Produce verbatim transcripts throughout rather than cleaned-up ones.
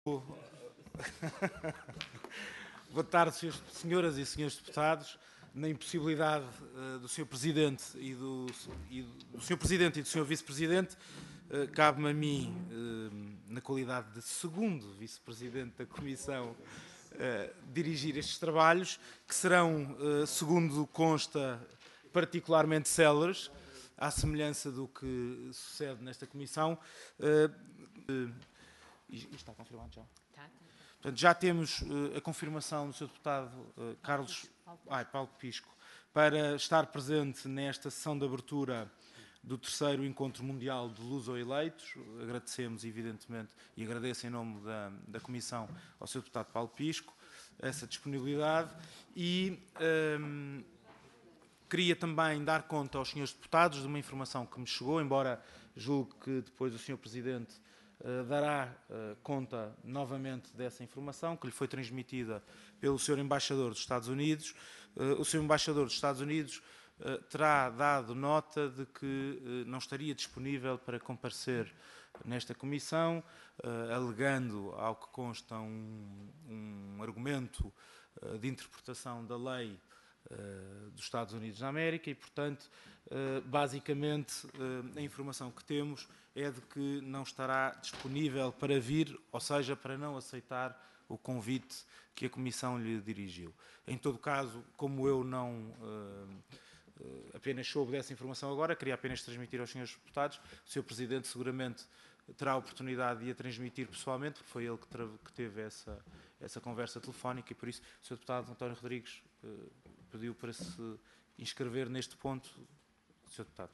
Boa tarde, senhoras e senhores deputados. Na impossibilidade uh, do senhor Presidente e do, e do senhor Presidente e do senhor Vice-Presidente, uh, cabe-me a mim, uh, na qualidade de segundo Vice-Presidente da Comissão, uh, dirigir estes trabalhos, que serão, uh, segundo consta, particularmente céleres, à semelhança do que sucede nesta Comissão. Uh, uh, Isto está confirmado já? Tá, tá. Portanto, já temos uh, a confirmação do senhor deputado uh, Carlos ai, Paulo Pisco para estar presente nesta sessão de abertura do terceiro Encontro Mundial de Luso-Eleitos. Agradecemos, evidentemente, e agradeço em nome da, da Comissão ao senhor deputado Paulo Pisco essa disponibilidade e um, queria também dar conta aos senhores deputados de uma informação que me chegou, embora julgo que depois o senhor Presidente Uh, dará uh, conta novamente dessa informação que lhe foi transmitida pelo senhor Embaixador dos Estados Unidos. Uh, o senhor Embaixador dos Estados Unidos uh, terá dado nota de que uh, não estaria disponível para comparecer nesta comissão, uh, alegando, ao que consta, um, um argumento uh, de interpretação da lei uh, dos Estados Unidos da América e, portanto, uh, basicamente, uh, a informação que temos é de que não estará disponível para vir, ou seja, para não aceitar o convite que a Comissão lhe dirigiu. Em todo caso, como eu não uh, uh, apenas soube dessa informação agora, queria apenas transmitir aos senhores deputados, o senhor Presidente seguramente terá a oportunidade de a transmitir pessoalmente, porque foi ele que, que teve essa, essa conversa telefónica e, por isso, o senhor Deputado António Rodrigues uh, pediu para se inscrever neste ponto. senhor Deputado.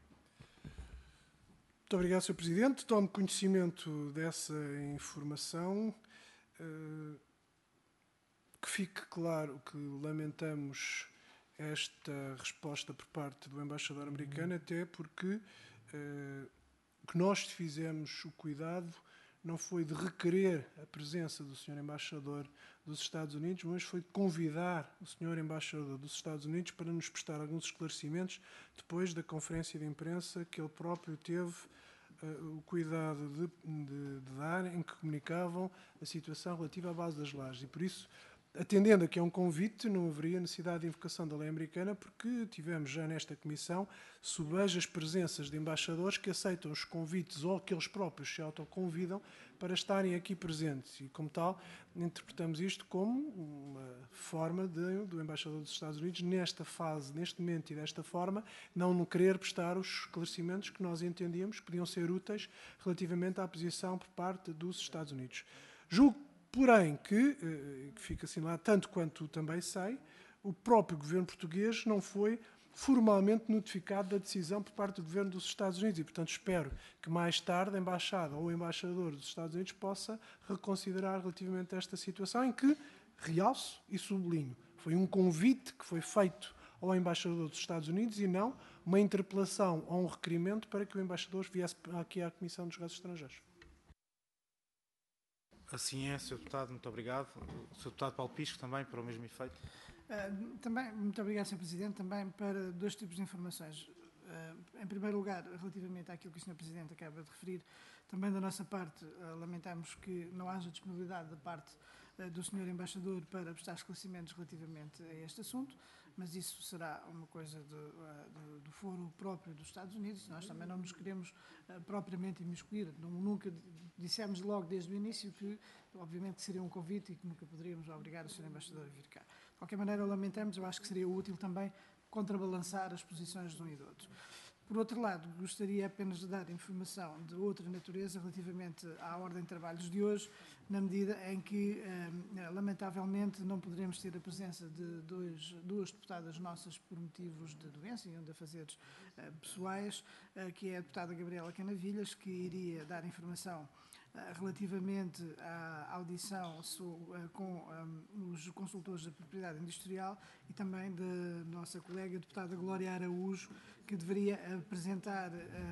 Muito obrigado, senhor Presidente. Tomo conhecimento dessa informação. Uh, que fique claro que lamentamos esta resposta por parte do embaixador americano, até porque uh, o que nós fizemos o cuidado não foi de requerer a presença do senhor embaixador dos Estados Unidos, mas foi de convidar o senhor embaixador dos Estados Unidos para nos prestar alguns esclarecimentos depois da conferência de imprensa que ele próprio teve uh, o cuidado de, de, de dar, em que comunicavam a situação relativa à base das lajes. E por isso, atendendo a que é um convite, não haveria necessidade de invocação da lei americana, porque tivemos já nesta comissão subejas presenças de embaixadores que aceitam os convites ou que eles próprios se autoconvidam para estarem aqui presentes. E, como tal, interpretamos isto como uma forma de, do embaixador dos Estados Unidos, nesta fase, neste momento e desta forma, não querer prestar os esclarecimentos que nós entendíamos que podiam ser úteis relativamente à posição por parte dos Estados Unidos. Julgo, porém, que, que fica assinalado, tanto quanto também sei, o próprio governo português não foi formalmente notificado da decisão por parte do governo dos Estados Unidos e, portanto, espero que mais tarde a embaixada ou o embaixador dos Estados Unidos possa reconsiderar relativamente a esta situação em que, realço e sublinho, foi um convite que foi feito ao embaixador dos Estados Unidos e não uma interpelação ou um requerimento para que o embaixador viesse aqui à Comissão dos Negócios Estrangeiros. Assim é, senhor Deputado, muito obrigado. O senhor Deputado Paulo Pisco também, para o mesmo efeito. Uh, também, muito obrigado, senhor Presidente, também para dois tipos de informações. Uh, em primeiro lugar, relativamente àquilo que o senhor Presidente acaba de referir, também da nossa parte, uh, lamentamos que não haja disponibilidade da parte uh, do senhor Embaixador para prestar esclarecimentos relativamente a este assunto, mas isso será uma coisa de, uh, de, do foro próprio dos Estados Unidos. Nós também não nos queremos uh, propriamente imiscuir. Não, nunca dissemos logo desde o início que, obviamente, seria um convite e que nunca poderíamos obrigar o senhor Embaixador a vir cá. De qualquer maneira, lamentamos, eu acho que seria útil também contrabalançar as posições de um e do outro. Por outro lado, gostaria apenas de dar informação de outra natureza relativamente à ordem de trabalhos de hoje, na medida em que, eh, lamentavelmente, não poderemos ter a presença de dois, duas deputadas nossas por motivos de doença e de afazeres eh, pessoais, eh, que é a deputada Gabriela Canavilhas, que iria dar informação relativamente à audição com os consultores da propriedade industrial e também da nossa colega deputada Glória Araújo, que deveria apresentar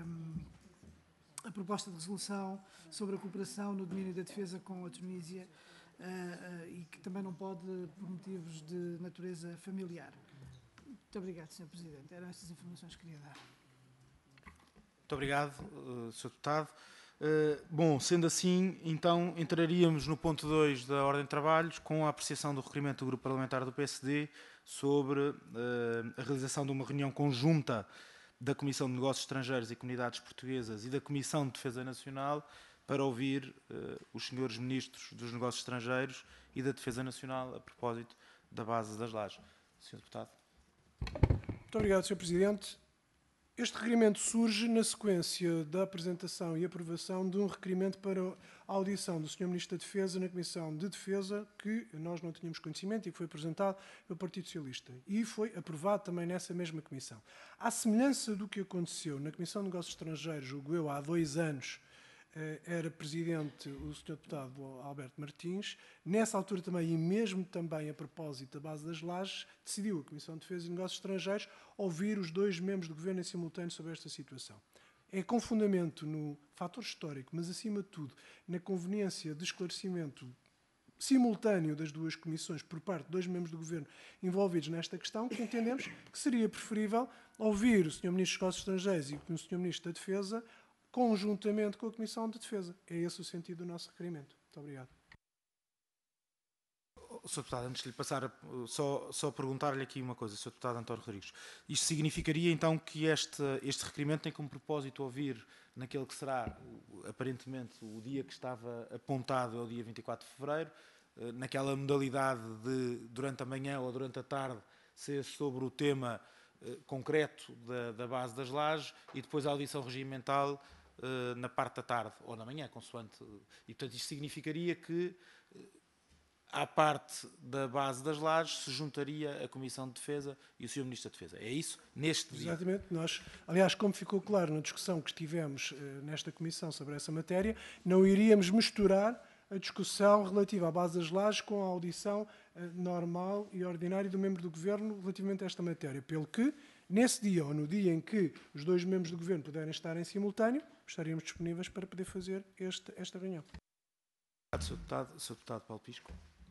a proposta de resolução sobre a cooperação no domínio da defesa com a Tunísia e que também não pode por motivos de natureza familiar. Muito obrigado, senhor Presidente. Eram estas informações que queria dar. Muito obrigado, senhor Deputado. Uh, bom, sendo assim, então entraríamos no ponto dois da Ordem de Trabalhos com a apreciação do requerimento do Grupo Parlamentar do P S D sobre uh, a realização de uma reunião conjunta da Comissão de Negócios Estrangeiros e Comunidades Portuguesas e da Comissão de Defesa Nacional para ouvir uh, os senhores Ministros dos Negócios Estrangeiros e da Defesa Nacional a propósito da base das Lajes. senhor Deputado. Muito obrigado, senhor Presidente. Este requerimento surge na sequência da apresentação e aprovação de um requerimento para a audição do senhor Ministro da Defesa na Comissão de Defesa, que nós não tínhamos conhecimento e que foi apresentado pelo Partido Socialista. E foi aprovado também nessa mesma comissão. À semelhança do que aconteceu na Comissão de Negócios Estrangeiros, julgo eu, há dois anos, era presidente o senhor Deputado Alberto Martins. Nessa altura também, e mesmo também a propósito da base das Lajes, decidiu a Comissão de Defesa e Negócios Estrangeiros ouvir os dois membros do Governo em simultâneo sobre esta situação. É com fundamento no fator histórico, mas acima de tudo na conveniência de esclarecimento simultâneo das duas comissões por parte de dois membros do Governo envolvidos nesta questão, que entendemos que seria preferível ouvir o senhor Ministro dos Negócios Estrangeiros e o senhor Ministro da Defesa conjuntamente com a Comissão de Defesa. É esse o sentido do nosso requerimento. Muito obrigado. senhor Deputado, antes de lhe passar, só, só perguntar-lhe aqui uma coisa, senhor Deputado António Rodrigues. Isto significaria então que este, este requerimento tem como propósito ouvir naquele que será, aparentemente, o dia que estava apontado, é o dia vinte e quatro de fevereiro, naquela modalidade de, durante a manhã ou durante a tarde, ser sobre o tema eh, concreto da, da base das Lajes e depois a audição regimental eh, na parte da tarde ou na manhã, consoante. E, portanto, isto significaria que à parte da base das Lajes se juntaria a Comissão de Defesa e o senhor Ministro da Defesa. É isso? Neste dia? Exatamente. Nós, aliás, como ficou claro na discussão que tivemos uh, nesta Comissão sobre essa matéria, não iríamos misturar a discussão relativa à base das Lajes com a audição uh, normal e ordinária do membro do Governo relativamente a esta matéria. Pelo que, nesse dia ou no dia em que os dois membros do Governo puderem estar em simultâneo, estaríamos disponíveis para poder fazer este, esta reunião. senhor Deputado, senhor Deputado Paulo Pisco.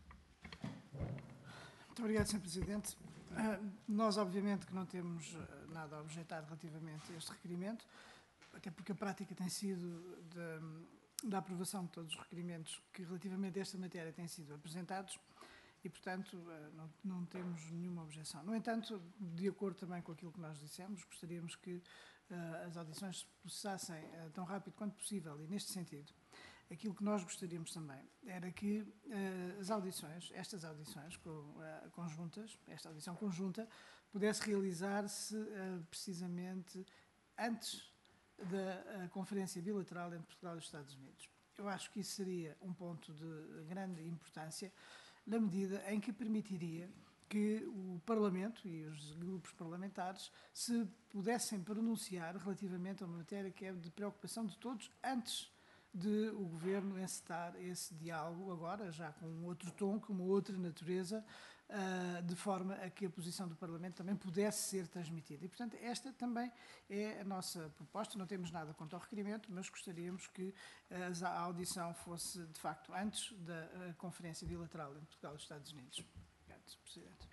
Muito obrigado, senhor Presidente. Uh, nós, obviamente, que não temos uh, nada a objetar relativamente a este requerimento, até porque a prática tem sido de, da aprovação de todos os requerimentos que, relativamente a esta matéria, têm sido apresentados e, portanto, uh, não, não temos nenhuma objeção. No entanto, de acordo também com aquilo que nós dissemos, gostaríamos que uh, as audições se processassem uh, tão rápido quanto possível e, neste sentido, aquilo que nós gostaríamos também era que uh, as audições, estas audições com, uh, conjuntas, esta audição conjunta, pudesse realizar-se uh, precisamente antes da uh, conferência bilateral entre Portugal e os Estados Unidos. Eu acho que isso seria um ponto de grande importância, na medida em que permitiria que o Parlamento e os grupos parlamentares se pudessem pronunciar relativamente a uma matéria que é de preocupação de todos antes de o Governo encetar esse diálogo agora, já com um outro tom, com uma outra natureza, de forma a que a posição do Parlamento também pudesse ser transmitida. E, portanto, esta também é a nossa proposta. Não temos nada contra o requerimento, mas gostaríamos que a audição fosse, de facto, antes da conferência bilateral entre Portugal e os Estados Unidos. Obrigado, senhor Presidente.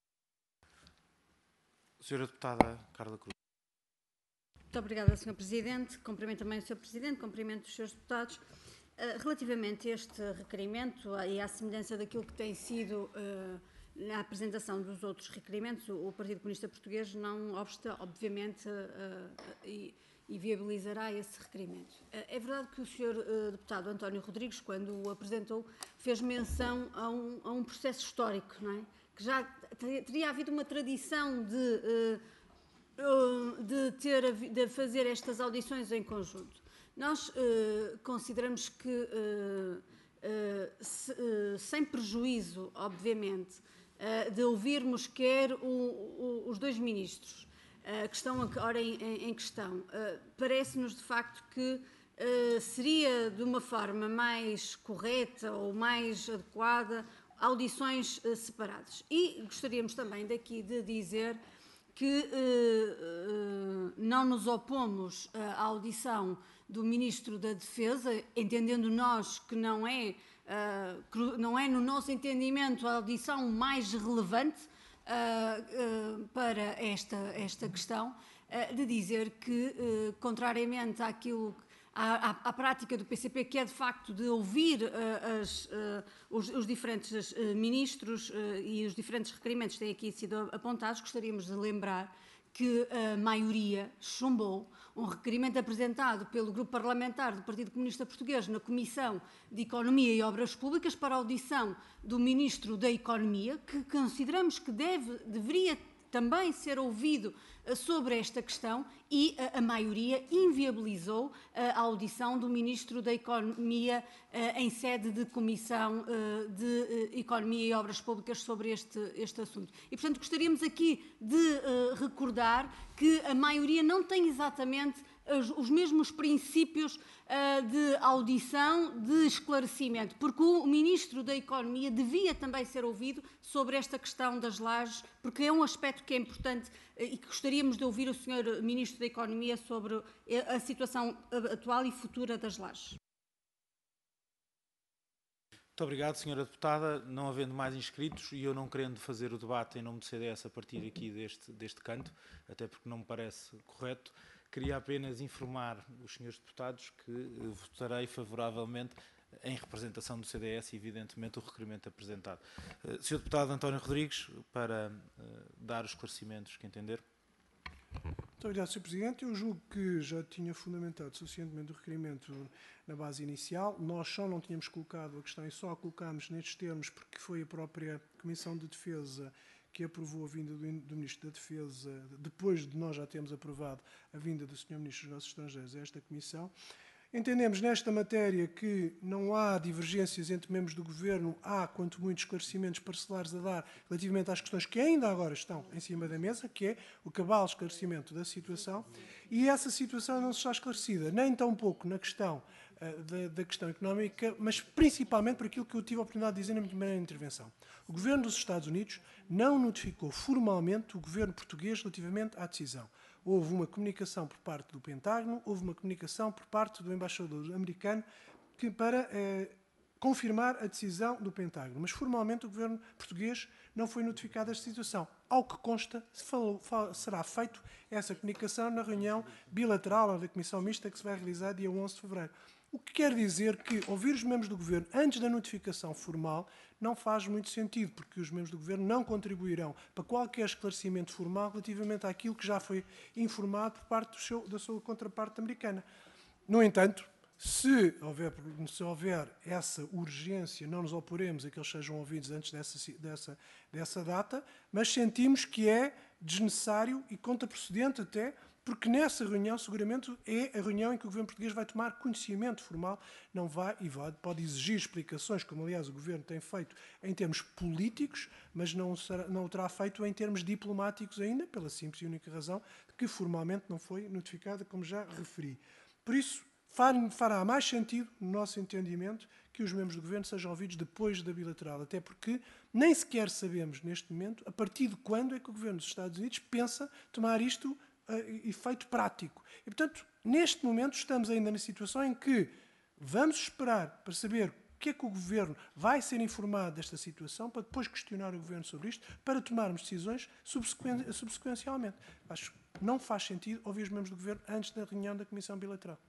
senhora Deputada Carla Cruz. Muito obrigada, senhor Presidente. Cumprimento também o senhor Presidente, cumprimento os senhores deputados. Relativamente a este requerimento e à semelhança daquilo que tem sido na apresentação dos outros requerimentos, o Partido Comunista Português não obsta, obviamente, e, e viabilizará esse requerimento. É verdade que o senhor deputado António Rodrigues, quando o apresentou, fez menção a um, a um processo histórico, não é? Que já teria havido uma tradição de... de, ter, de fazer estas audições em conjunto. Nós uh, consideramos que, uh, uh, se, uh, sem prejuízo, obviamente, uh, de ouvirmos quer o, o, os dois ministros uh, que estão agora em, em, em questão, uh, parece-nos de facto que uh, seria de uma forma mais correta ou mais adequada audições uh, separadas. E gostaríamos também daqui de dizer que uh, uh, não nos opomos uh, à audição do Ministro da Defesa, entendendo nós que não é, uh, não é no nosso entendimento a audição mais relevante uh, uh, para esta, esta questão, uh, de dizer que, uh, contrariamente àquilo, à, à, à prática do P C P, que é de facto de ouvir uh, as, uh, os, os diferentes uh, ministros uh, e os diferentes requerimentos que têm aqui sido apontados, gostaríamos de lembrar que a maioria chumbou um requerimento apresentado pelo Grupo Parlamentar do Partido Comunista Português na Comissão de Economia e Obras Públicas para a audição do Ministro da Economia, que consideramos que deve, deveria também ser ouvido sobre esta questão, e a, a maioria inviabilizou a audição do Ministro da Economia em sede de Comissão de Economia e Obras Públicas sobre este, este assunto. E, portanto, gostaríamos aqui de recordar que a maioria não tem exatamente os, os mesmos princípios uh, de audição, de esclarecimento, porque o Ministro da Economia devia também ser ouvido sobre esta questão das lajes, porque é um aspecto que é importante uh, e que gostaríamos de ouvir o senhor Ministro da Economia sobre a situação atual e futura das lajes. Muito obrigado, senhora Deputada. Não havendo mais inscritos e eu não querendo fazer o debate em nome do C D S a partir aqui deste, deste canto, até porque não me parece correto, queria apenas informar os senhores deputados que uh, votarei favoravelmente em representação do C D S e, evidentemente, o requerimento apresentado. Uh, senhor Deputado António Rodrigues, para uh, dar os esclarecimentos que entender. Muito obrigado, senhor Presidente. Eu julgo que já tinha fundamentado suficientemente o requerimento na base inicial. Nós só não tínhamos colocado a questão e só a colocámos nestes termos porque foi a própria Comissão de Defesa que aprovou a vinda do, do Ministro da Defesa, depois de nós já termos aprovado a vinda do senhor Ministro dos Negócios Estrangeiros a esta Comissão. Entendemos nesta matéria que não há divergências entre membros do Governo, há, quanto muito, esclarecimentos parcelares a dar relativamente às questões que ainda agora estão em cima da mesa, que é o cabal esclarecimento da situação, e essa situação não se está esclarecida, nem tão pouco na questão uh, da, da questão económica, mas principalmente por aquilo que eu tive a oportunidade de dizer na minha primeira intervenção. O Governo dos Estados Unidos não notificou formalmente o Governo português relativamente à decisão. Houve uma comunicação por parte do Pentágono, houve uma comunicação por parte do embaixador americano que, para eh, confirmar a decisão do Pentágono. Mas, formalmente, o governo português não foi notificado desta situação. Ao que consta, falou, fal, será feita essa comunicação na reunião bilateral da Comissão Mista que se vai realizar dia onze de fevereiro. O que quer dizer que ouvir os membros do Governo antes da notificação formal não faz muito sentido, porque os membros do Governo não contribuirão para qualquer esclarecimento formal relativamente àquilo que já foi informado por parte do seu, da sua contraparte americana. No entanto, se houver, se houver essa urgência, não nos oporemos a que eles sejam ouvidos antes dessa, dessa, dessa data, mas sentimos que é desnecessário e contraprocedente até, porque nessa reunião, seguramente, é a reunião em que o Governo português vai tomar conhecimento formal, não vai e vai, pode exigir explicações, como aliás o Governo tem feito em termos políticos, mas não, será, não o terá feito em termos diplomáticos ainda, pela simples e única razão de que formalmente não foi notificada, como já referi. Por isso, fará mais sentido, no nosso entendimento, que os membros do Governo sejam ouvidos depois da bilateral, até porque nem sequer sabemos, neste momento, a partir de quando é que o Governo dos Estados Unidos pensa tomar isto efeito prático. E, portanto, neste momento estamos ainda na situação em que vamos esperar para saber o que é que o Governo vai ser informado desta situação, para depois questionar o Governo sobre isto, para tomarmos decisões subsequen subsequencialmente. Acho que não faz sentido ouvir os membros do Governo antes da reunião da Comissão Bilateral.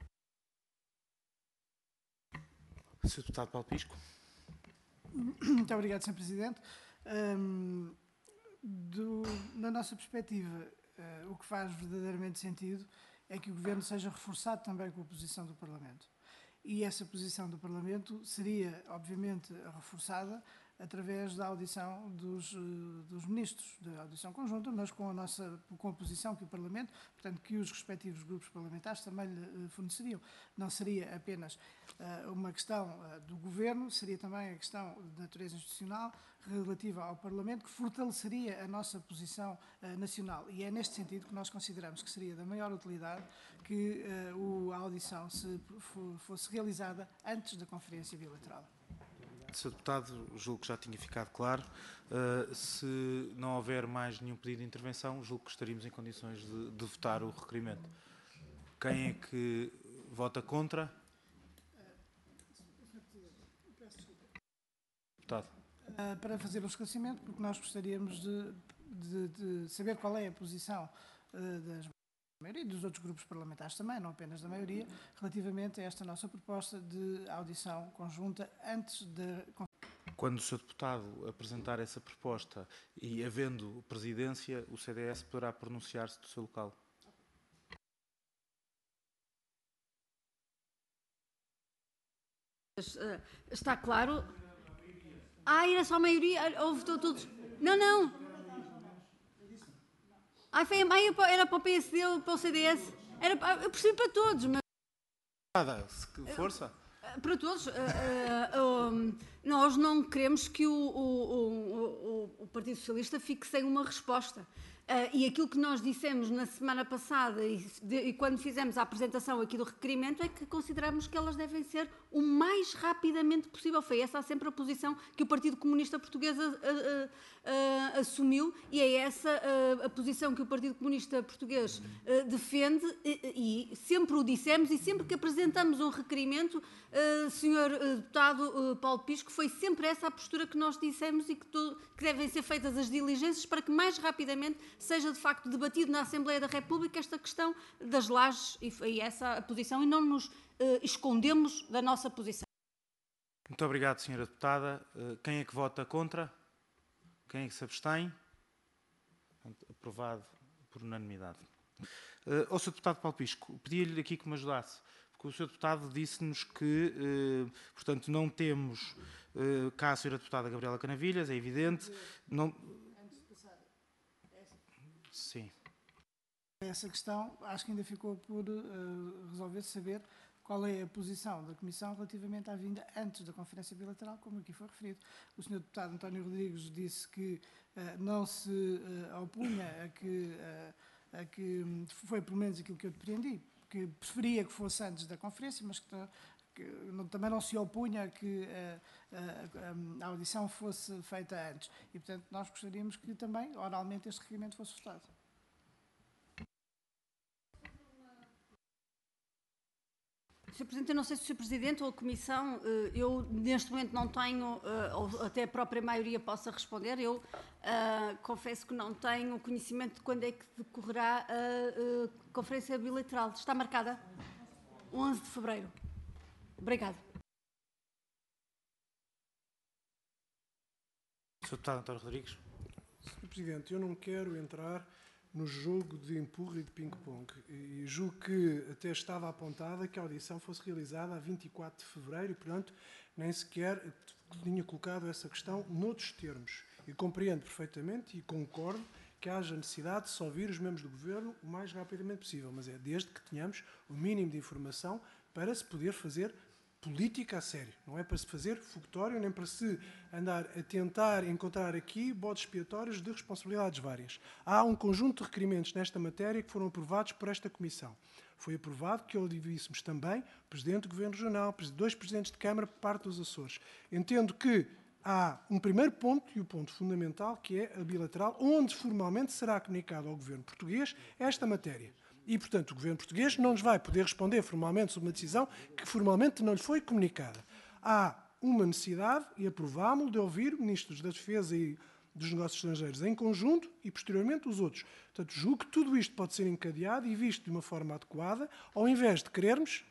senhor Deputado Paulo Pisco. Muito obrigado, senhor Presidente. Um, do, na nossa perspectiva, Uh, o que faz verdadeiramente sentido é que o Governo seja reforçado também com a posição do Parlamento. E essa posição do Parlamento seria, obviamente, reforçada através da audição dos, uh, dos ministros, da audição conjunta, mas com a nossa com a posição que o Parlamento, portanto, que os respectivos grupos parlamentares também lhe uh, forneceriam. Não seria apenas uh, uma questão uh, do Governo, seria também a questão de natureza institucional relativa ao Parlamento, que fortaleceria a nossa posição uh, nacional. E é neste sentido que nós consideramos que seria da maior utilidade que uh, o, a audição se, fosse realizada antes da conferência bilateral. senhor Deputado, julgo que já tinha ficado claro. Uh, se não houver mais nenhum pedido de intervenção, julgo que estaríamos em condições de, de votar o requerimento. Quem é que vota contra? Deputado. Uh, para fazer o esclarecimento, porque nós gostaríamos de, de, de saber qual é a posição uh, das maioria e dos outros grupos parlamentares também, não apenas da maioria, relativamente a esta nossa proposta de audição conjunta antes da... Quando o senhor deputado apresentar essa proposta e havendo presidência, o C D S poderá pronunciar-se do seu local. Está claro? Ah, era só a maioria? Houve todos? Não, não. Ah, foi, ah, era para o P S D ou para o C D S? Era, eu percebi para todos, mas... Força. Para todos. Uh, uh, um, nós não queremos que o, o, o, o Partido Socialista fique sem uma resposta. Uh, e aquilo que nós dissemos na semana passada e, de, e quando fizemos a apresentação aqui do requerimento é que consideramos que elas devem ser o mais rapidamente possível. Foi essa sempre a posição que o Partido Comunista Português uh, uh, uh, assumiu e é essa uh, a posição que o Partido Comunista Português uh, defende e, e sempre o dissemos e sempre que apresentamos um requerimento, uh, senhor uh, Deputado uh, Paulo Pisco, foi sempre essa a postura que nós dissemos e que, tu, que devem ser feitas as diligências para que mais rapidamente seja de facto debatido na Assembleia da República esta questão das lajes e, e essa a posição e não nos uh, escondemos da nossa posição. Muito obrigado, senhora Deputada. Uh, quem é que vota contra? Quem é que se abstém? Aprovado por unanimidade. Uh, ao senhor Deputado Paulo Pisco, pedia-lhe aqui que me ajudasse, porque o senhor Deputado disse-nos que, uh, portanto, não temos uh, cá a senhora Deputada Gabriela Canavilhas, é evidente. Não... Sim. Essa questão, acho que ainda ficou por uh, resolver saber qual é a posição da Comissão relativamente à vinda antes da Conferência Bilateral, como aqui foi referido. O senhor Deputado António Rodrigues disse que uh, não se uh, opunha a que, uh, a que, foi pelo menos aquilo que eu depreendi, que preferia que fosse antes da Conferência, mas que, que não, também não se opunha a que uh, uh, a audição fosse feita antes. E, portanto, nós gostaríamos que também, oralmente, este requerimento fosse votado. senhor Presidente, eu não sei se o senhor Presidente ou a Comissão, eu neste momento não tenho, ou até a própria maioria possa responder, eu uh, confesso que não tenho conhecimento de quando é que decorrerá a uh, Conferência Bilateral. Está marcada? onze de fevereiro. Obrigado. senhor Deputado António Rodrigues. senhor Presidente, eu não quero entrar no jogo de empurra e de ping-pong. E julgo que até estava apontada que a audição fosse realizada a vinte e quatro de fevereiro e, portanto, nem sequer tinha colocado essa questão noutros termos. E compreendo perfeitamente e concordo que haja necessidade de se ouvir os membros do Governo o mais rapidamente possível, mas é desde que tenhamos o mínimo de informação para se poder fazer política a sério. Não é para se fazer fogotório, nem para se andar a tentar encontrar aqui bodes expiatórios de responsabilidades várias. Há um conjunto de requerimentos nesta matéria que foram aprovados por esta Comissão. Foi aprovado que ouvíssemos também o Presidente do Governo Regional, dois Presidentes de Câmara por parte dos Açores. Entendo que há um primeiro ponto, e o ponto fundamental, que é a bilateral, onde formalmente será comunicado ao Governo português esta matéria. E, portanto, o Governo português não nos vai poder responder formalmente sobre uma decisão que formalmente não lhe foi comunicada. Há uma necessidade, e aprovámo-lo, de ouvir ministros da Defesa e dos Negócios Estrangeiros em conjunto e, posteriormente, os outros. Portanto, julgo que tudo isto pode ser encadeado e visto de uma forma adequada, ao invés de querermos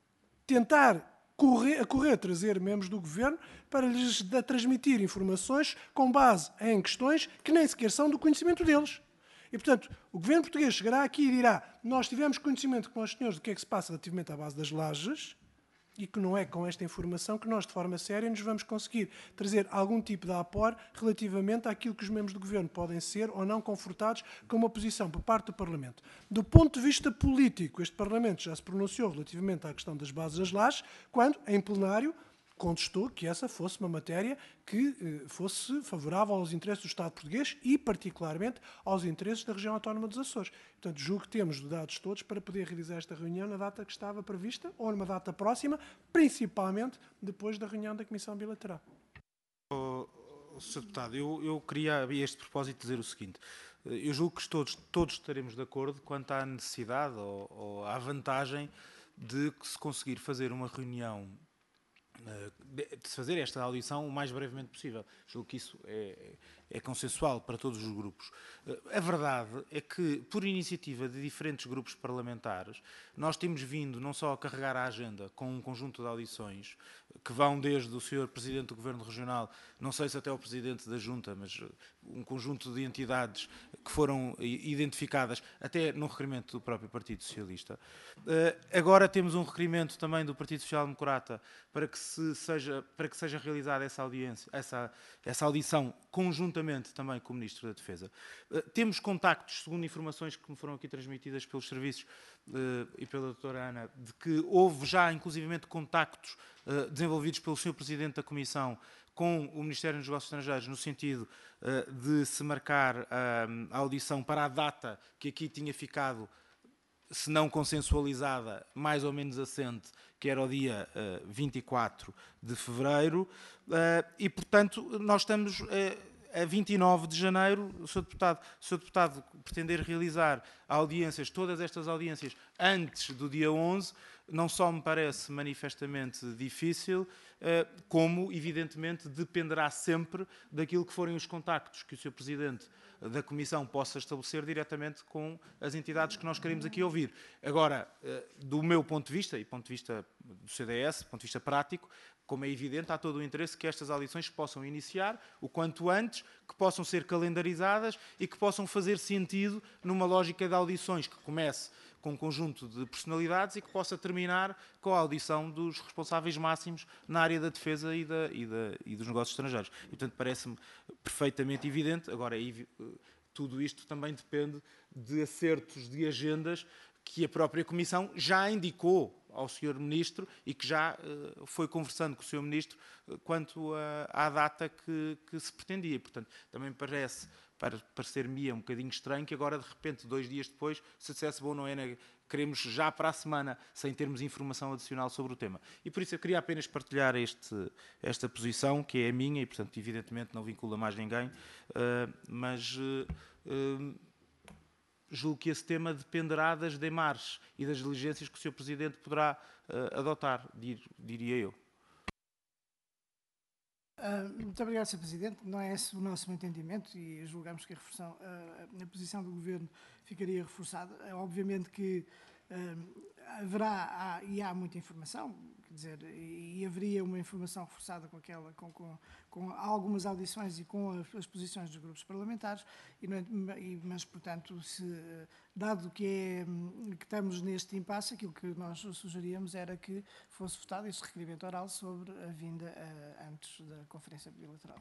tentar correr, a correr trazer membros do Governo para lhes transmitir informações com base em questões que nem sequer são do conhecimento deles. E, portanto, o Governo português chegará aqui e dirá: nós tivemos conhecimento com os senhores do que é que se passa relativamente à base das lajes, e que não é com esta informação que nós, de forma séria, nos vamos conseguir trazer algum tipo de apor relativamente àquilo que os membros do Governo podem ser ou não confortados com uma posição por parte do Parlamento. Do ponto de vista político, este Parlamento já se pronunciou relativamente à questão das bases das lajes, quando, em plenário, contestou que essa fosse uma matéria que eh, fosse favorável aos interesses do Estado português e, particularmente, aos interesses da região autónoma dos Açores. Portanto, julgo que temos dados todos para poder realizar esta reunião na data que estava prevista ou numa data próxima, principalmente depois da reunião da Comissão Bilateral. Oh, senhor Deputado, eu, eu queria, a este propósito, dizer o seguinte. Eu julgo que todos, todos estaremos de acordo quanto à necessidade ou, ou à vantagem de se conseguir fazer uma reunião de se fazer esta audição o mais brevemente possível. Julgo que isso é, é consensual para todos os grupos. A verdade é que, por iniciativa de diferentes grupos parlamentares, nós temos vindo não só a carregar a agenda com um conjunto de audições que vão desde o senhor Presidente do Governo Regional, não sei se até o Presidente da Junta, mas um conjunto de entidades que foram identificadas até no requerimento do próprio Partido Socialista. Agora temos um requerimento também do Partido Social Democrata para que, se seja, para que seja realizada essa, audiência, essa, essa audição conjuntamente também com o Ministro da Defesa. Temos contactos, segundo informações que me foram aqui transmitidas pelos serviços e pela doutora Ana, de que houve já inclusivamente contactos desenvolvidos pelo senhor Presidente da Comissão com o Ministério dos Negócios Estrangeiros, no sentido uh, de se marcar uh, a audição para a data que aqui tinha ficado, se não consensualizada, mais ou menos assente, que era o dia uh, vinte e quatro de fevereiro, uh, e, portanto, nós estamos uh, a vinte e nove de janeiro. O senhor Deputado, o senhor Deputado pretender realizar audiências, todas estas audiências, antes do dia onze, não só me parece manifestamente difícil, como, evidentemente, dependerá sempre daquilo que forem os contactos que o senhor Presidente da Comissão possa estabelecer diretamente com as entidades que nós queremos aqui ouvir. Agora, do meu ponto de vista, e ponto de vista do C D S, ponto de vista prático, como é evidente, há todo o interesse que estas audições possam iniciar o quanto antes, que possam ser calendarizadas e que possam fazer sentido numa lógica de audições que comece com um conjunto de personalidades e que possa terminar com a audição dos responsáveis máximos na área da defesa e, da, e, da, e dos negócios estrangeiros. E, portanto, parece-me perfeitamente evidente. Agora, tudo isto também depende de acertos de agendas que a própria Comissão já indicou ao senhor Ministro e que já uh, foi conversando com o senhor Ministro uh, quanto a, à data que, que se pretendia. Portanto, também parece, para parecer-me um bocadinho estranho que agora, de repente, dois dias depois, se dissesse, bom, não é, queremos já para a semana, sem termos informação adicional sobre o tema. E por isso eu queria apenas partilhar este, esta posição, que é a minha, e, portanto, evidentemente não vincula mais ninguém, uh, mas... Uh, uh, julgo que esse tema dependerá das demarches e das diligências que o senhor Presidente poderá uh, adotar, dir, diria eu. Uh, muito obrigado, senhor Presidente. Não é esse o nosso entendimento e julgamos que a, refeição, uh, a posição do Governo ficaria reforçada. Uh, obviamente que uh, haverá há, e há muita informação, quer dizer, e, e haveria uma informação reforçada com, aquela, com, com, com algumas audições e com as, as posições dos grupos parlamentares, e, e, mas, portanto, se, dado que, é, que estamos neste impasse, aquilo que nós sugeríamos era que fosse votado este requerimento oral sobre a vinda uh, antes da Conferência Bilateral.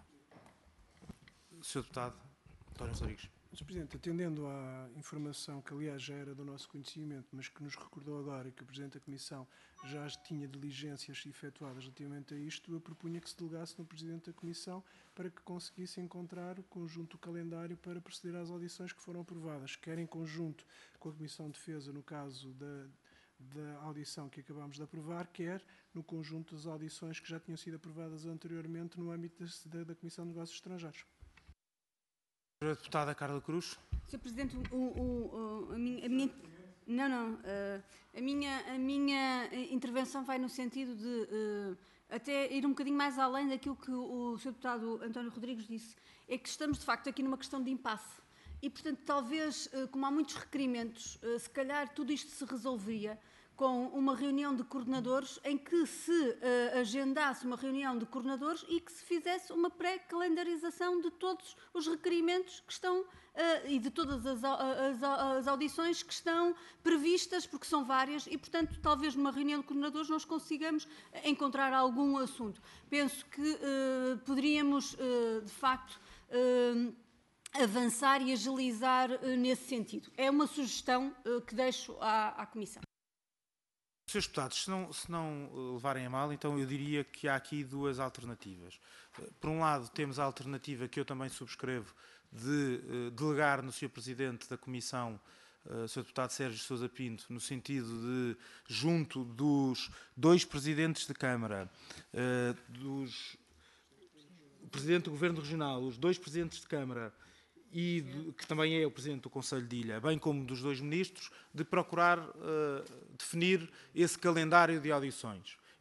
senhor Deputado António Rodrigues. senhor Presidente, atendendo à informação que, aliás, já era do nosso conhecimento, mas que nos recordou agora que o Presidente da Comissão já tinha diligências efetuadas relativamente a isto, eu propunha que se delegasse no Presidente da Comissão para que conseguisse encontrar o conjunto do calendário para proceder às audições que foram aprovadas, quer em conjunto com a Comissão de Defesa, no caso da, da audição que acabámos de aprovar, quer no conjunto das audições que já tinham sido aprovadas anteriormente no âmbito da, da Comissão de Negócios Estrangeiros. senhora Deputada Carla Cruz. senhor Presidente, o, o, o, a, minha, a minha... Não, não. Uh, a, minha, a minha intervenção vai no sentido de uh, até ir um bocadinho mais além daquilo que o senhor Deputado António Rodrigues disse. É que estamos, de facto, aqui numa questão de impasse. E, portanto, talvez, uh, como há muitos requerimentos, uh, se calhar tudo isto se resolvia com uma reunião de coordenadores em que se uh, agendasse uma reunião de coordenadores e que se fizesse uma pré-calendarização de todos os requerimentos que estão uh, e de todas as, as, as audições que estão previstas, porque são várias, e, portanto, talvez numa reunião de coordenadores nós consigamos encontrar algum assunto. Penso que uh, poderíamos, uh, de facto, uh, avançar e agilizar uh, nesse sentido. É uma sugestão uh, que deixo à, à Comissão. senhores Deputados, se não, se não levarem a mal, então eu diria que há aqui duas alternativas. Por um lado, temos a alternativa que eu também subscrevo de uh, delegar no senhor Presidente da Comissão, uh, senhor Deputado Sérgio Sousa Pinto, no sentido de, junto dos dois Presidentes de Câmara, uh, dos o Presidente do Governo Regional, os dois Presidentes de Câmara, e de, que também é o Presidente do Conselho de Ilha, bem como dos dois Ministros, de procurar uh, definir esse calendário de audições.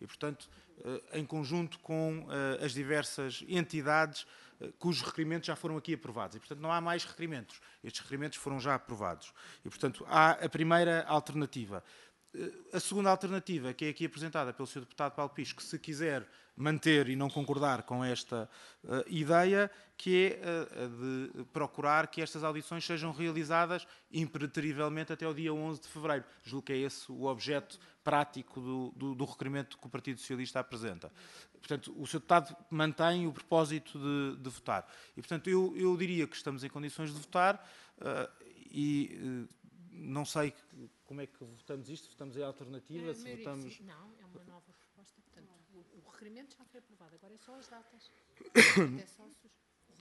e, portanto, em conjunto com as diversas entidades cujos requerimentos já foram aqui aprovados. E, portanto, não há mais requerimentos. Estes requerimentos foram já aprovados. E, portanto, há a primeira alternativa. A segunda alternativa, que é aqui apresentada pelo senhor Deputado Paulo Pisco, se quiser manter e não concordar com esta uh, ideia, que é uh, de procurar que estas audições sejam realizadas impreterivelmente até ao dia onze de fevereiro. Julgo que é esse o objeto prático do, do, do requerimento que o Partido Socialista apresenta. Portanto, o senhor Deputado mantém o propósito de, de votar. E, portanto, eu, eu diria que estamos em condições de votar uh, e uh, não sei como é que votamos isto, votamos em alternativa, É, se Maria, votamos... sim. Não, é uma nova proposta, portanto, o, o requerimento já foi aprovado, agora é só as datas. Até só sus...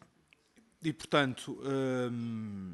E, portanto, hum,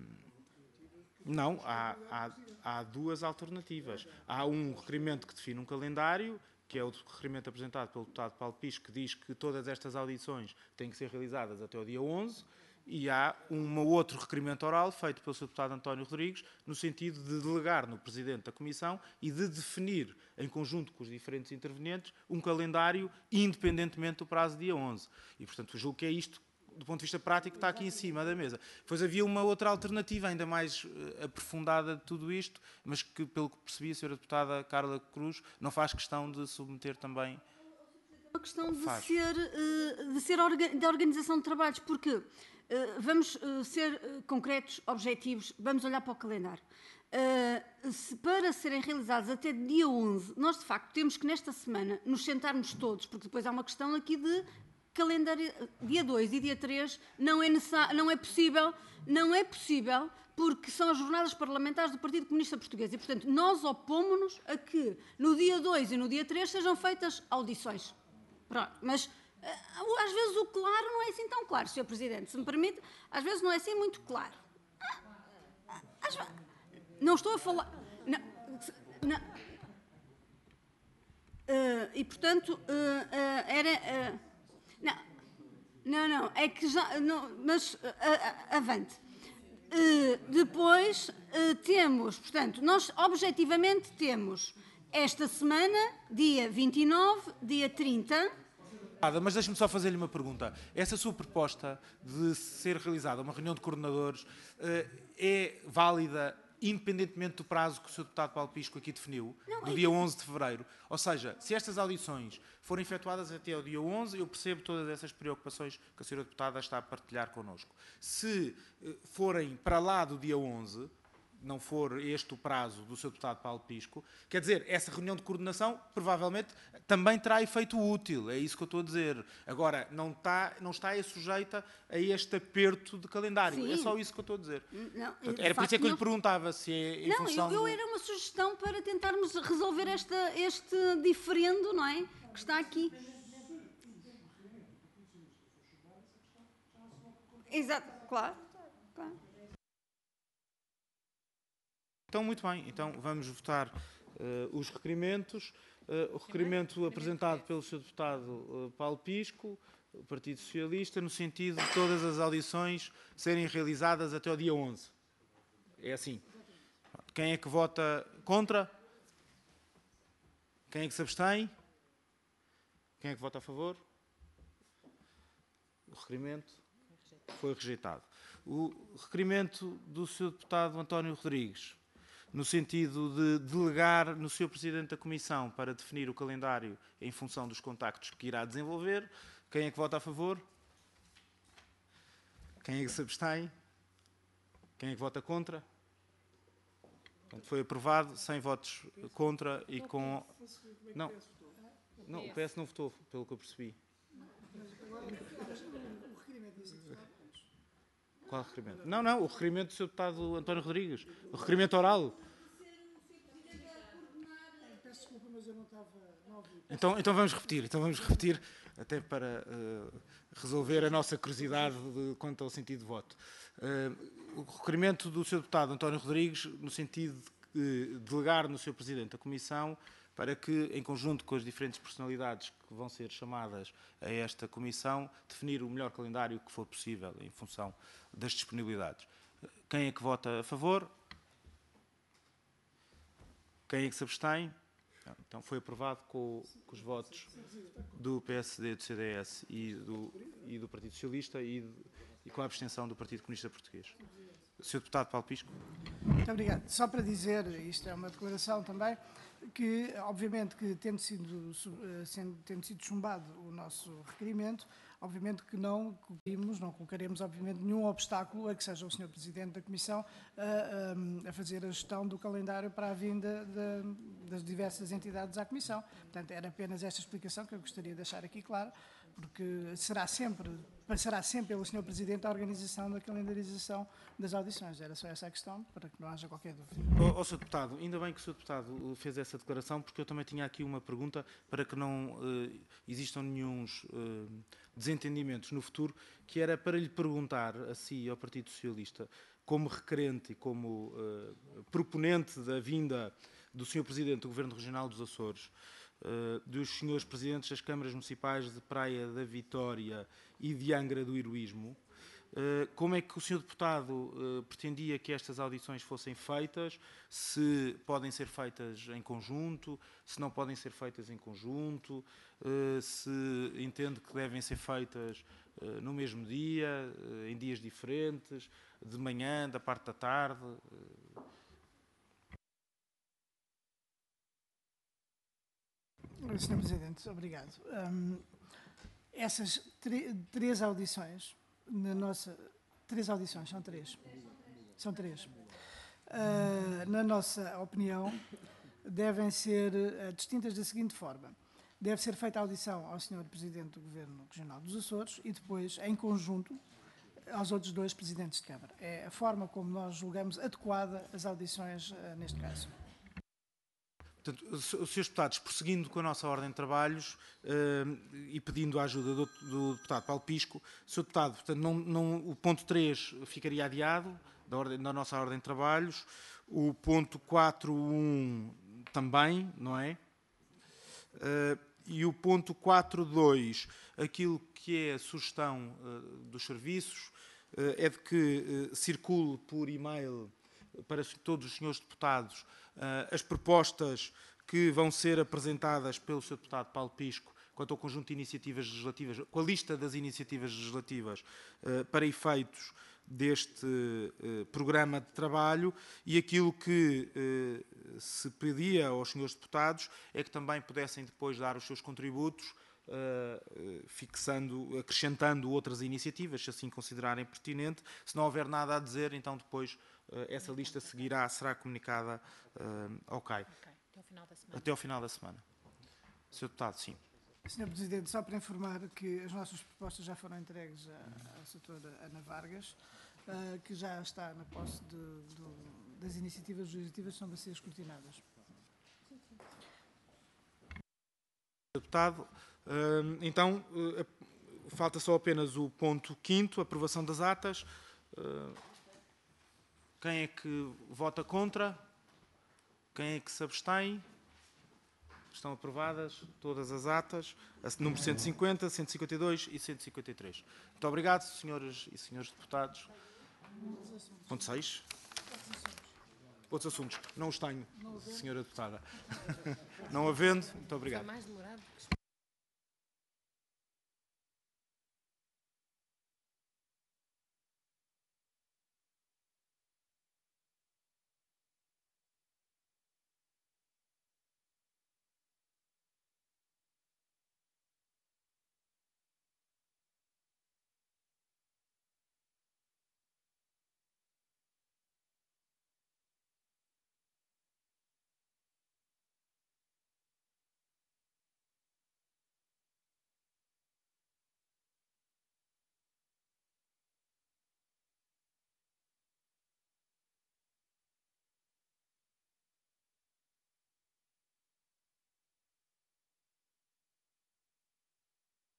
não, há, há, há duas alternativas. Há um requerimento que define um calendário, que é o requerimento apresentado pelo deputado Paulo Pisco, que diz que todas estas audições têm que ser realizadas até o dia onze, e há um outro requerimento oral feito pelo senhor Deputado António Rodrigues, no sentido de delegar no Presidente da Comissão e de definir, em conjunto com os diferentes intervenientes, um calendário independentemente do prazo dia onze. E, portanto, julgo que é isto, do ponto de vista prático, que está aqui em cima da mesa. Depois havia uma outra alternativa, ainda mais uh, aprofundada de tudo isto, mas que, pelo que percebi, a senhora Deputada Carla Cruz não faz questão de submeter também... Uma questão de ser, uh, de ser orga de organização de trabalhos, porque... Uh, vamos uh, ser uh, concretos, objetivos, vamos olhar para o calendário. Uh, se para serem realizados até dia onze, nós de facto temos que nesta semana nos sentarmos todos, porque depois há uma questão aqui de calendário, dia dois e dia três não é, não é possível, não é possível, porque são as jornadas parlamentares do Partido Comunista Português e, portanto, nós opomos-nos a que no dia dois e no dia três sejam feitas audições. Pronto, mas... Às vezes o claro não é assim tão claro, senhor Presidente, se me permite, às vezes não é assim muito claro. Não estou a falar... Não, não. Uh, e, portanto, uh, uh, era... Uh, não, não, não, é que já... Não, mas, uh, uh, avante. Uh, depois uh, temos, portanto, nós objetivamente temos esta semana, dia vinte e nove, dia trinta... Mas deixe-me só fazer-lhe uma pergunta. Essa sua proposta de ser realizada uma reunião de coordenadores é válida independentemente do prazo que o senhor Deputado Paulo Pisco aqui definiu, não, do dia onze de fevereiro? Ou seja, se estas audições forem efetuadas até ao dia onze, eu percebo todas essas preocupações que a senhora Deputada está a partilhar connosco. Se forem para lá do dia onze... não for este o prazo do seu Deputado Paulo Pisco, quer dizer, essa reunião de coordenação provavelmente também terá efeito útil, é isso que eu estou a dizer. Agora, não está, não está sujeita a este aperto de calendário, Sim. É só isso que eu estou a dizer. Não, Portanto, era por isso é que eu lhe perguntava se é em não, função... eu, eu do... era uma sugestão para tentarmos resolver esta, este diferendo, não é? Que está aqui. Exato, claro, claro. Então, muito bem. Então, vamos votar uh, os requerimentos. Uh, o requerimento apresentado pelo senhor Deputado uh, Paulo Pisco, o Partido Socialista, no sentido de todas as audições serem realizadas até ao dia onze. É assim. Quem é que vota contra? Quem é que se abstém? Quem é que vota a favor? O requerimento foi rejeitado. O requerimento do senhor Deputado António Rodrigues, no sentido de delegar no senhor Presidente da Comissão para definir o calendário em função dos contactos que irá desenvolver. Quem é que vota a favor? Quem é que se abstém? Quem é que vota contra? Portanto, foi aprovado, sem votos contra e com... Não, não, o P S não votou, pelo que eu percebi. Qual requerimento? Não, não, o requerimento do senhor Deputado António Rodrigues. O requerimento oral. Peço desculpa, mas eu não estava... Então, então vamos repetir, então vamos repetir, até para uh, resolver a nossa curiosidade de, quanto ao sentido de voto. Uh, o requerimento do senhor Deputado António Rodrigues, no sentido de uh, delegar no senhor Presidente da Comissão, para que, em conjunto com as diferentes personalidades que vão ser chamadas a esta comissão, definir o melhor calendário que for possível, em função das disponibilidades. Quem é que vota a favor? Quem é que se abstém? Então foi aprovado com, com os votos do P S D, do C D S e do, e do Partido Socialista e, de, e com a abstenção do Partido Comunista Português. senhor Deputado Paulo Pisco. Muito obrigado. Só para dizer, isto é uma declaração também, que obviamente que tendo sido, sendo, tendo sido chumbado o nosso requerimento, obviamente que não cobrimos, não colocaremos obviamente nenhum obstáculo a que seja o senhor Presidente da Comissão a, a, a fazer a gestão do calendário para a vinda de, das diversas entidades à Comissão. Portanto, era apenas esta explicação que eu gostaria de deixar aqui clara, porque será sempre, passará sempre pelo senhor Presidente a organização da calendarização das audições. Era só essa a questão, para que não haja qualquer dúvida. Ó, oh, senhor Deputado, ainda bem que o senhor Deputado fez essa declaração, porque eu também tinha aqui uma pergunta para que não uh, existam nenhuns uh, desentendimentos no futuro, que era para lhe perguntar a si e ao Partido Socialista, como requerente e como uh, proponente da vinda do senhor Presidente do Governo Regional dos Açores, Uh, dos senhores Presidentes das Câmaras Municipais de Praia da Vitória e de Angra do Heroísmo, uh, como é que o senhor Deputado uh, pretendia que estas audições fossem feitas, se podem ser feitas em conjunto, se não podem ser feitas em conjunto, uh, se entende que devem ser feitas uh, no mesmo dia, uh, em dias diferentes, de manhã, da parte da tarde. Uh, senhor Presidente, obrigado. Um, essas três audições, na nossa, três audições, são três, são três, uh, na nossa opinião, devem ser uh, distintas da seguinte forma. Deve ser feita a audição ao senhor Presidente do Governo Regional dos Açores e depois, em conjunto, aos outros dois Presidentes de Câmara. É a forma como nós julgamos adequada as audições uh, neste caso. Portanto, os senhores Deputados, prosseguindo com a nossa ordem de trabalhos uh, e pedindo a ajuda do, do Deputado Paulo Pisco, senhor Deputado, portanto, não, não, o ponto três ficaria adiado da, ordem, da nossa ordem de trabalhos, o ponto quatro ponto um também, não é? Uh, e o ponto quatro ponto dois, aquilo que é a sugestão uh, dos serviços, uh, é de que uh, circule por e-mail para todos os senhores deputados uh, as propostas que vão ser apresentadas pelo senhor Deputado Paulo Pisco quanto ao conjunto de iniciativas legislativas, com a lista das iniciativas legislativas uh, para efeitos deste uh, programa de trabalho, e aquilo que uh, se pedia aos senhores deputados é que também pudessem depois dar os seus contributos, Uh, fixando, acrescentando outras iniciativas, se assim considerarem pertinente. Se não houver nada a dizer, então depois uh, essa lista seguirá, será comunicada uh, ao C A I. Okay. Até ao final da semana. Até ao final da semana. senhor Deputado, sim. senhor Presidente, só para informar que as nossas propostas já foram entregues à, à setora Ana Vargas, uh, que já está na posse de, de, das iniciativas legislativas que são a ser escrutinadas. senhor Deputado, Uh, então, uh, falta só apenas o ponto quinto, aprovação das atas. Uh, quem é que vota contra? Quem é que se abstém? Estão aprovadas todas as atas, número cento e cinquenta, cento e cinquenta e dois e cento e cinquenta e três. Muito obrigado, senhoras e senhores deputados. Ponto seis. Outros assuntos. Não os tenho, senhora deputada. Não havendo, muito obrigado. Mais demorado.